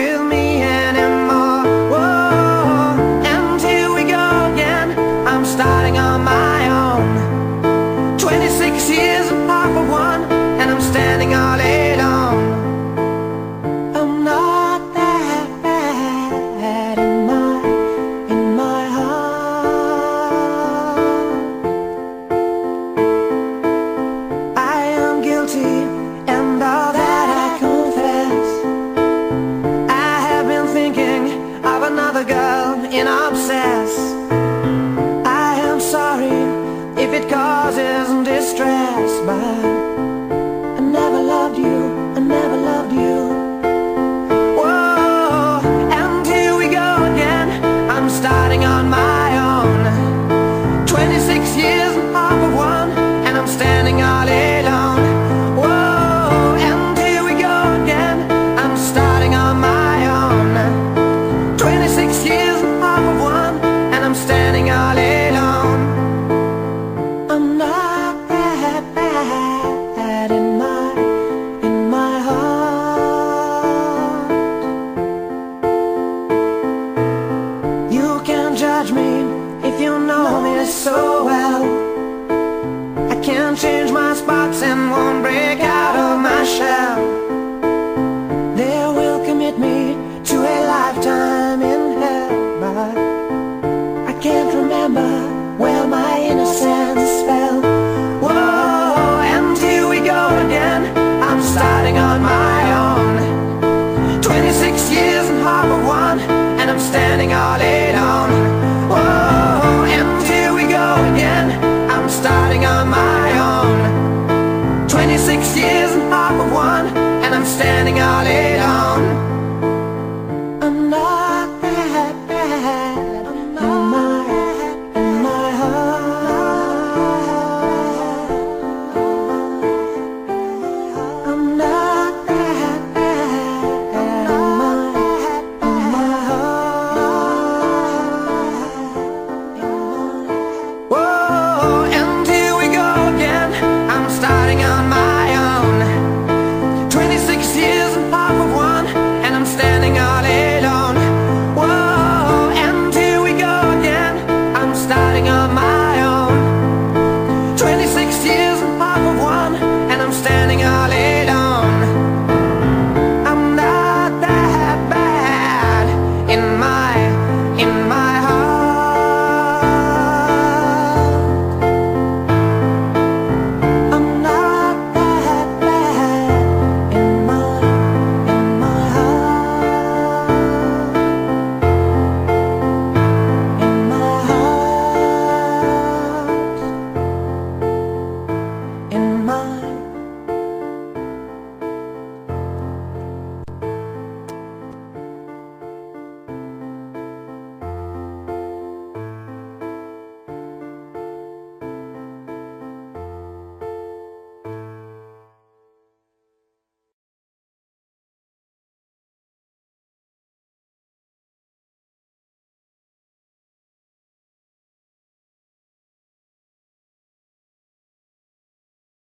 with me anymore. Whoa, and here we go again. I'm starting on my own. 26 years and half of one, and I'm standing all alone. I'm not that bad in my heart. I am guilty, and all that I confess. I have been thinking of another girl in obsess. I am sorry if it causes distress, but I never loved you, I never loved you. Whoa, and here we go again. I'm starting on my own. 26 years and half of one, and I'm standing all alone. Whoa, and here we go again. I'm starting on my own. 26 years and half of one, and I'm standing all alone. I'm not that bad in my heart. You can judge me if you know me so well. I can't change my spots and won't break out of my shell. They will commit me to a lifetime in hell, but I can't remember where my innocence fell. Whoa, and here we go again. I'm starting on my own. 26 years